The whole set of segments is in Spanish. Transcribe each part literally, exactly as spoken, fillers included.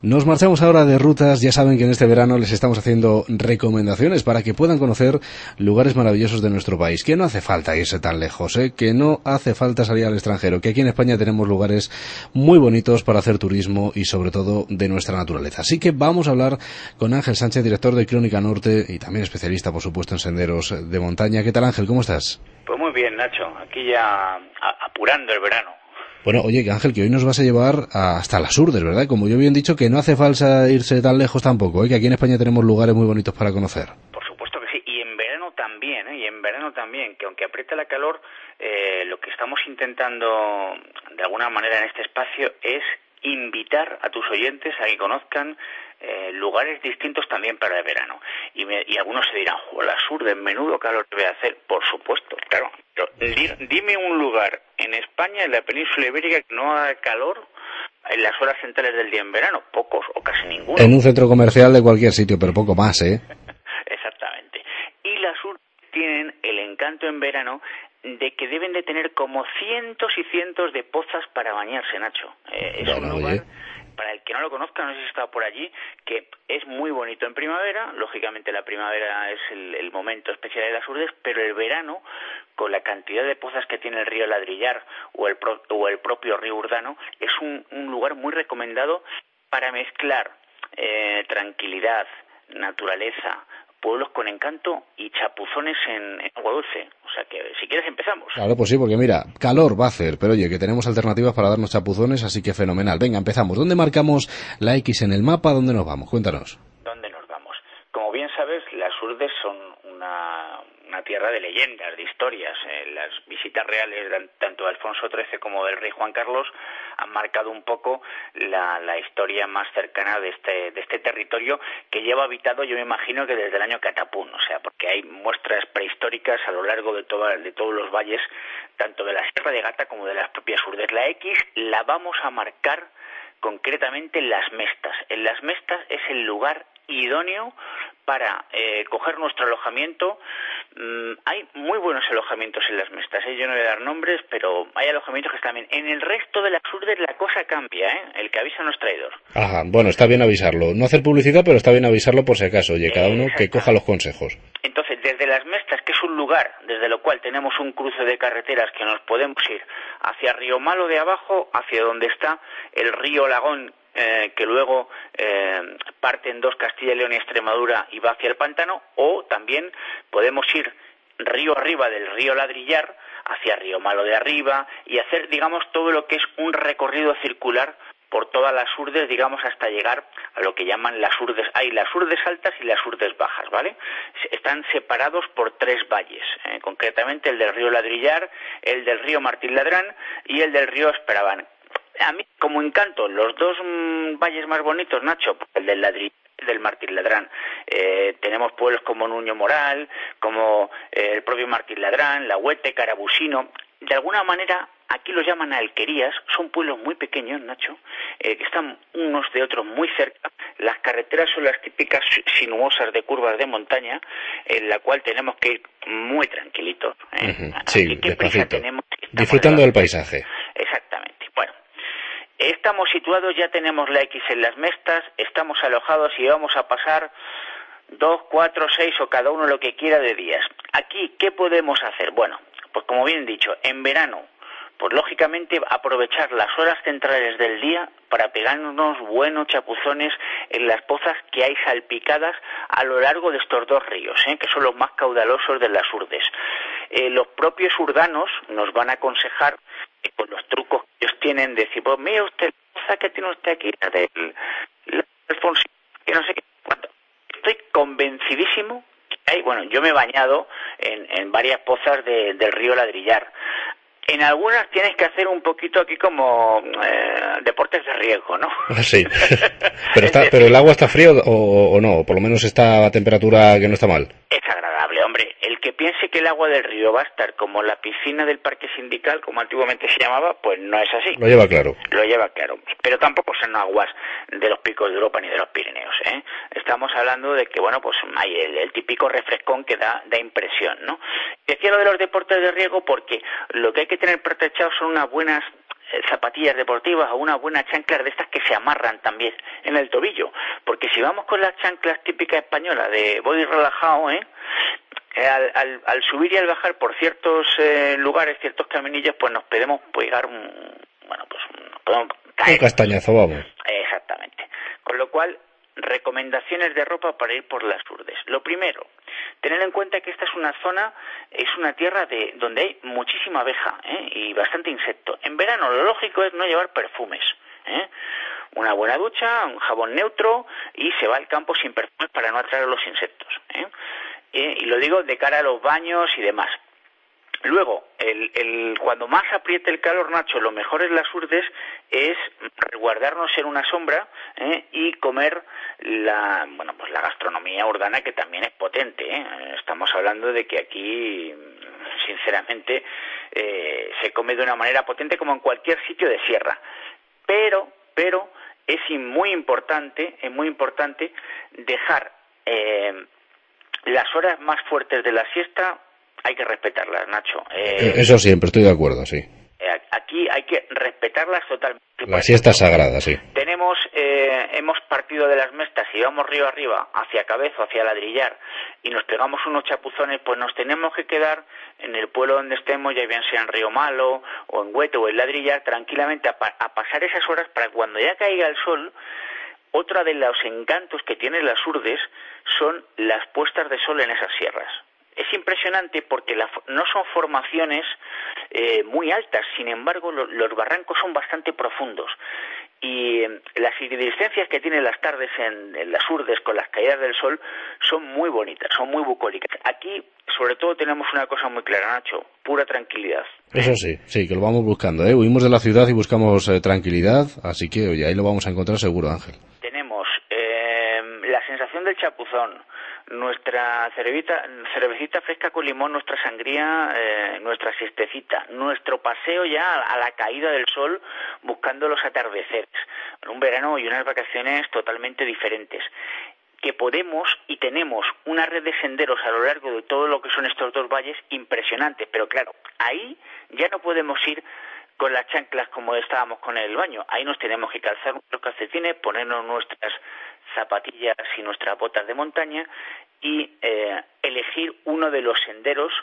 Nos marchamos ahora de rutas. Ya saben que en este verano les estamos haciendo recomendaciones para que puedan conocer lugares maravillosos de nuestro país. Que no hace falta irse tan lejos, ¿eh? Que no hace falta salir al extranjero, que aquí en España tenemos lugares muy bonitos para hacer turismo y sobre todo de nuestra naturaleza. Así que vamos a hablar con Ángel Sánchez, director de Crónica Norte y también especialista, por supuesto, en senderos de montaña. ¿Qué tal, Ángel? ¿Cómo estás? Pues muy bien, Nacho. Aquí ya a- apurando el verano. Bueno, oye, Ángel, que hoy nos vas a llevar a- hasta las Urdes, ¿verdad? Como yo bien dicho, que no hace falta irse tan lejos tampoco, ¿eh? Que aquí en España tenemos lugares muy bonitos para conocer. Por supuesto que sí. Y en verano también, ¿eh? Y en verano también, que aunque aprieta la calor, eh, lo que estamos intentando de alguna manera en este espacio es invitar a tus oyentes a que conozcan eh, lugares distintos también para el verano. Y, me, y algunos se dirán, ¡jo, las Urdes, menudo calor que voy a hacer! Por supuesto, claro. Pero di- dime un lugar en España, en la península ibérica, que no haga calor en las horas centrales del día en verano. Pocos o casi ninguno. En un centro comercial de cualquier sitio, pero poco más, ¿eh? Exactamente. Y las Urdes tienen el encanto en verano de que deben de tener como cientos y cientos de pozas para bañarse, Nacho. Eh, es Bueno, un lugar, oye. para el que no lo conozca, no sé si está por allí, que es muy bonito en primavera. Lógicamente la primavera es el, el momento especial de las Urdes, pero el verano, con la cantidad de pozas que tiene el río Ladrillar o el, pro, o el propio río Urdano, es un, un lugar muy recomendado para mezclar eh, tranquilidad, naturaleza, pueblos con encanto y chapuzones en, en agua dulce. O sea que, si quieres, empezamos. Claro, pues sí, porque mira, calor va a hacer, pero oye, que tenemos alternativas para darnos chapuzones, así que fenomenal. Venga, empezamos. ¿Dónde marcamos la X en el mapa? ¿Dónde nos vamos? Cuéntanos. ¿Dónde nos vamos? Como bien sabes, las Urdes son una, una tierra de leyendas, de historias. Eh, las visitas reales de, tanto de Alfonso trece como del rey Juan Carlos han marcado un poco la, la historia más cercana de este, de este territorio, que lleva habitado, yo me imagino, que desde el año Catapún, o sea, porque hay muestras prehistóricas a lo largo de, toda, de todos los valles, tanto de la Sierra de Gata como de las propias Urdes. La X la vamos a marcar concretamente en Las Mestas. En Las Mestas es el lugar idóneo para eh, coger nuestro alojamiento. Mm, hay muy buenos alojamientos en Las Mestas, ¿eh? Yo no voy a dar nombres, pero hay alojamientos que están bien. En el resto de las Urdes la cosa cambia, ¿eh? El que avisa no es traidor. Ajá, bueno, está bien avisarlo. No hacer publicidad, pero está bien avisarlo por si acaso. Oye, cada uno que coja los consejos. Entonces, desde Las Mestas, que es un lugar desde lo cual tenemos un cruce de carreteras que nos podemos ir hacia Río Malo de abajo, hacia donde está el río Lagón, eh, que luego eh, parte en dos, Castilla y León y Extremadura, y va hacia el pantano, o también podemos ir río arriba del río Ladrillar hacia Río Malo de arriba y hacer, digamos, todo lo que es un recorrido circular por todas las Urdes, digamos, hasta llegar a lo que llaman las Urdes. Hay las Urdes altas y las Urdes bajas, ¿vale? Están separados por tres valles, eh, concretamente el del río Ladrillar, el del río Martín Ladrán y el del río Esperabán. A mí, como encanto, los dos mmm, valles más bonitos, Nacho, el del Ladrillar, del Martín Ladrán. Eh, tenemos pueblos como Nuño Moral, como eh, el propio Martín Ladrán, La Huete, Carabusino. De alguna manera, aquí los llaman alquerías, son pueblos muy pequeños, Nacho, eh, que están unos de otros muy cerca. Las carreteras son las típicas sinuosas de curvas de montaña, en la cual tenemos que ir muy tranquilitos. ¿eh? Uh-huh. Sí, ¿Qué prisa tenemos? Disfrutando del paisaje. Exactamente. Bueno, estamos situados, ya tenemos la X en Las Mestas, estamos alojados y vamos a pasar dos, cuatro, seis o cada uno lo que quiera de días. Aquí, ¿qué podemos hacer? Bueno, pues como bien he dicho, en verano, pues lógicamente aprovechar las horas centrales del día para pegarnos buenos chapuzones en las pozas que hay salpicadas a lo largo de estos dos ríos, ¿eh? Que son los más caudalosos de las Urdes. Eh, los propios urdanos nos van a aconsejar, eh, con los trucos que ellos tienen, de decir, pues mire usted, la poza que tiene usted aquí, la del la Alfonso, que no sé qué, cuánto. Estoy convencidísimo que hay, bueno, yo me he bañado en, en varias pozas de, del río Ladrillar. En algunas tienes que hacer un poquito aquí como eh, deportes de riesgo, ¿no? Sí, pero, está, pero el agua está fría o, o no, por lo menos está a temperatura que no está mal. Es agradable, hombre. El que piense que el agua del río va a estar como la piscina del Parque Sindical, como antiguamente se llamaba, pues no es así. Lo lleva claro. Lo lleva claro. Pero tampoco son aguas de los picos de Europa ni de los Pirineos, ¿eh? Estamos hablando de que, bueno, pues hay el, el típico refrescón que da, da impresión, ¿no? Decía lo de los deportes de riesgo porque lo que hay que tener protegidos son unas buenas zapatillas deportivas o unas buenas chanclas de estas que se amarran también en el tobillo, porque si vamos con las chanclas típicas españolas de voy relajado, ¿eh? Al, al, al subir y al bajar por ciertos eh, lugares, ciertos caminillos, pues nos podemos pegar un, bueno, pues nos podemos caer. Un castañazo, vamos. Exactamente. Con lo cual, recomendaciones de ropa para ir por las Urdes. Lo primero, tener en cuenta que esta es una zona, es una tierra de donde hay muchísima abeja, ¿eh? Y bastante insecto. En verano lo lógico es no llevar perfumes, ¿eh? Una buena ducha, un jabón neutro y se va al campo sin perfumes para no atraer a los insectos, ¿eh? Eh, y lo digo de cara a los baños y demás. Luego, el, el, cuando más apriete el calor, Nacho, lo mejor en las Urdes es resguardarnos en una sombra, ¿eh? Y comer la, bueno, pues la gastronomía urbana, que también es potente, ¿eh? Estamos hablando de que aquí, sinceramente, eh, se come de una manera potente como en cualquier sitio de sierra. Pero, pero es muy importante, es muy importante dejar eh, las horas más fuertes de la siesta, hay que respetarlas, Nacho. Eh, Eso siempre, estoy de acuerdo, sí. Aquí hay que respetarlas totalmente. La siesta es sagrada, sí. Tenemos, eh, hemos partido de las mestas y vamos río arriba, hacia Cabezo, hacia Ladrillar, y nos pegamos unos chapuzones, pues nos tenemos que quedar en el pueblo donde estemos, ya bien sea en Río Malo, o en Hueto, o en Ladrillar, tranquilamente a, pa- a pasar esas horas para cuando ya caiga el sol. Otra de los encantos que tienen las Urdes son las puestas de sol en esas sierras. Es impresionante porque la, no son formaciones eh, muy altas, sin embargo lo, los barrancos son bastante profundos y eh, las equidiscencias que tienen las tardes en, en las Urdes con las caídas del sol son muy bonitas, son muy bucólicas. Aquí sobre todo tenemos una cosa muy clara, Nacho, pura tranquilidad. Eso sí, sí, que lo vamos buscando, ¿eh? Huimos de la ciudad y buscamos eh, tranquilidad, así que oye, ahí lo vamos a encontrar seguro, Ángel. Tenemos eh, la sensación del chapuzón, nuestra cervecita, cervecita fresca con limón, nuestra sangría, eh, nuestra siestecita, nuestro paseo ya a la caída del sol buscando los atardeceres, un verano y unas vacaciones totalmente diferentes, que podemos y tenemos una red de senderos a lo largo de todo lo que son estos dos valles impresionantes, pero claro, ahí ya no podemos ir con las chanclas como estábamos con el baño, ahí nos tenemos que calzar nuestros calcetines, ponernos nuestras zapatillas y nuestras botas de montaña y eh, elegir uno de los senderos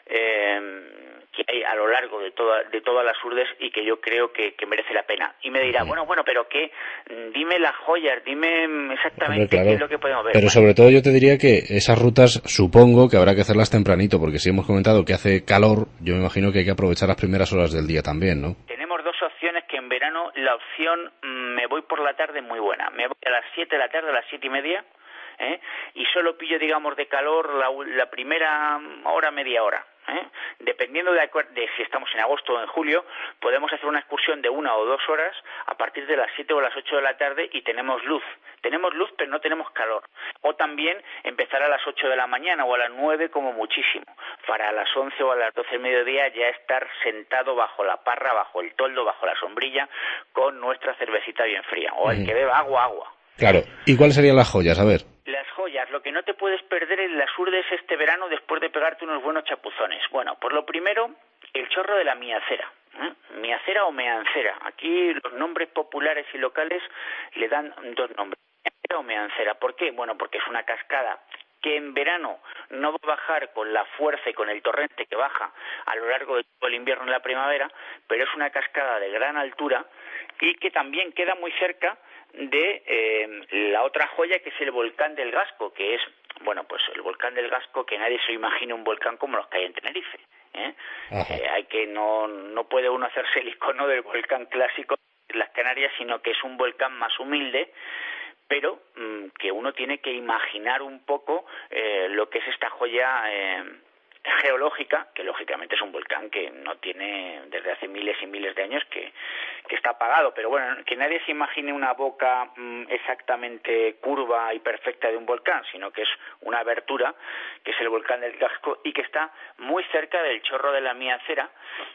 eh, que hay a lo largo de toda, de todas las Urdes y que yo creo que, que merece la pena. Y me dirá, bueno, bueno, pero qué, dime las joyas, dime exactamente Hombre, claro. qué es lo que podemos ver. Pero bueno, sobre todo yo te diría que esas rutas supongo que habrá que hacerlas tempranito, porque si hemos comentado que hace calor, yo me imagino que hay que aprovechar las primeras horas del día también, ¿no? Tenemos dos opciones que en verano la opción me voy por la tarde muy buena. Me voy a las siete de la tarde, a las siete y media, ¿eh? Y solo pillo, digamos, de calor la, la primera hora, media hora. ¿Eh? Dependiendo de, de si estamos en agosto o en julio, podemos hacer una excursión de una o dos horas a partir de las siete o las ocho de la tarde y tenemos luz. Tenemos luz, pero no tenemos calor. O también empezar a las ocho de la mañana o a las nueve como muchísimo, para a las once o a las doce del mediodía ya estar sentado bajo la parra, bajo el toldo, bajo la sombrilla, con nuestra cervecita bien fría. O el que beba agua, agua. Claro. ¿Y cuáles serían las joyas? A ver. Las joyas, lo que no te puedes perder en las Urdes este verano después de pegarte unos buenos chapuzones. Bueno, por lo primero, el chorro de la miacera. ¿eh? Miacera o meancera. Aquí los nombres populares y locales le dan dos nombres. Miacera o meancera. ¿Por qué? Bueno, porque es una cascada que en verano no va a bajar con la fuerza y con el torrente que baja a lo largo de todo el invierno y la primavera, pero es una cascada de gran altura y que también queda muy cerca de eh, la otra joya, que es el volcán del Gasco, que es, bueno, pues el volcán del Gasco, que nadie se imagina un volcán como los que hay en Tenerife, ¿eh? Eh, hay que no no puede uno hacerse el icono del volcán clásico de las Canarias, sino que es un volcán más humilde, pero mmm, que uno tiene que imaginar un poco eh, lo que es esta joya eh, geológica, que lógicamente es un volcán que no tiene desde hace miles y miles de años que, que está apagado, pero bueno, que nadie se imagine una boca mmm, exactamente curva y perfecta de un volcán, sino que es una abertura, que es el volcán del Gasco, y que está muy cerca del chorro de la Miacera,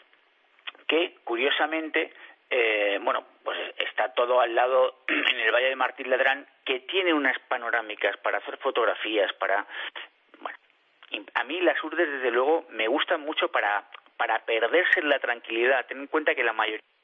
que curiosamente Eh, bueno, pues está todo al lado en el Valle de Martín Ladrán, que tiene unas panorámicas para hacer fotografías, para... Bueno, a mí las Urdes, desde luego, me gustan mucho para, para perderse en la tranquilidad. Ten en cuenta que la mayoría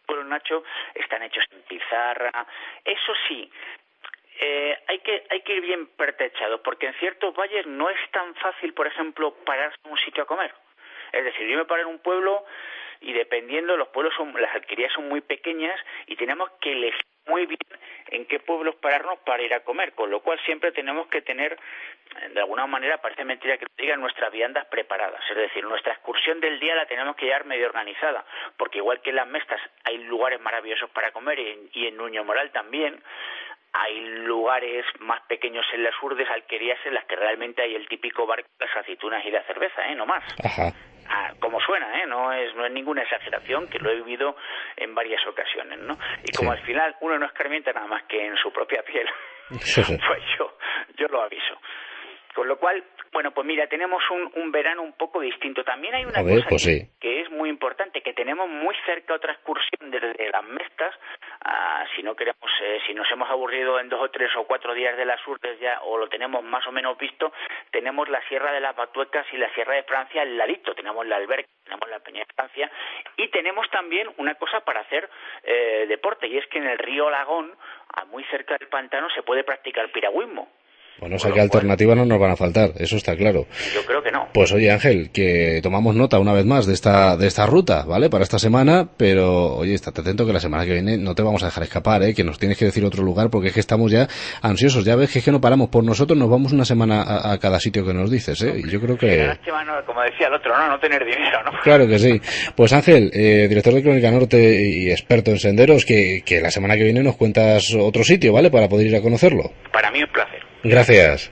pueblos, Nacho, están hechos en pizarra. Eso sí, eh, hay que hay que ir bien pertrechados, porque en ciertos valles no es tan fácil, por ejemplo, pararse en un sitio a comer. Es decir, yo me paro en un pueblo y dependiendo, los pueblos son, las alquerías son muy pequeñas y tenemos que elegir muy bien en qué pueblos pararnos para ir a comer, con lo cual siempre tenemos que tener, de alguna manera, parece mentira que lo digan, nuestras viandas preparadas, es decir, nuestra excursión del día la tenemos que llevar medio organizada, porque igual que en las Mestas hay lugares maravillosos para comer y en, y en Nuño Moral también, hay lugares más pequeños en las urdes, alquerías en las que realmente hay el típico bar con las aceitunas y la cerveza, ¿eh? No más. Ajá. Ah, como suena, ¿eh? No es, no es ninguna exageración, que lo he vivido en varias ocasiones, ¿no? Y como sí. Al final uno no escarmienta nada más que en su propia piel, sí, sí. Pues yo, yo lo aviso. Con lo cual, bueno, pues mira, tenemos un, un verano un poco distinto. También hay una ver, cosa pues que, sí. que es muy importante, que tenemos muy cerca otra excursión desde las Mestas. Ah, si no queremos, eh, si nos hemos aburrido en dos o tres o cuatro días de las Urdes ya, o lo tenemos más o menos visto, tenemos la Sierra de las Batuecas y la Sierra de Francia al ladito. Tenemos la Alberca, tenemos la Peña de Francia, y tenemos también una cosa para hacer eh, deporte, y es que en el río Lagón, muy cerca del pantano, se puede practicar piragüismo. Bueno, o sea que alternativas no nos van a faltar, eso está claro. Yo creo que no. Pues oye, Ángel, que tomamos nota una vez más de esta de esta ruta, ¿vale? Para esta semana, pero oye, estate atento que la semana que viene no te vamos a dejar escapar, ¿eh? Que nos tienes que decir otro lugar, porque es que estamos ya ansiosos. Ya ves que es que no paramos por nosotros, nos vamos una semana a, a cada sitio que nos dices, ¿eh? Y yo creo que... Lástima, no, como decía el otro, no, no tener dinero, ¿no? Claro que sí. Pues Ángel, eh, director de Crónica Norte y experto en senderos, que, que la semana que viene nos cuentas otro sitio, ¿vale? Para poder ir a conocerlo. Para mí un placer. Gracias.